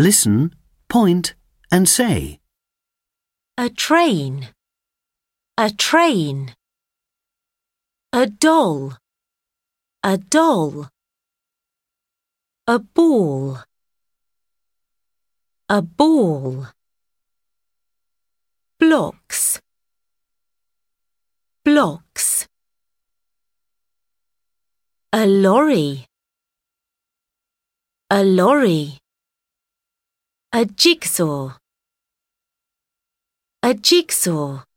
Listen, point and say. A train. A train. A doll. A doll. A ball. A ball. Blocks. Blocks. A lorry. A lorry. A jigsaw. A jigsaw.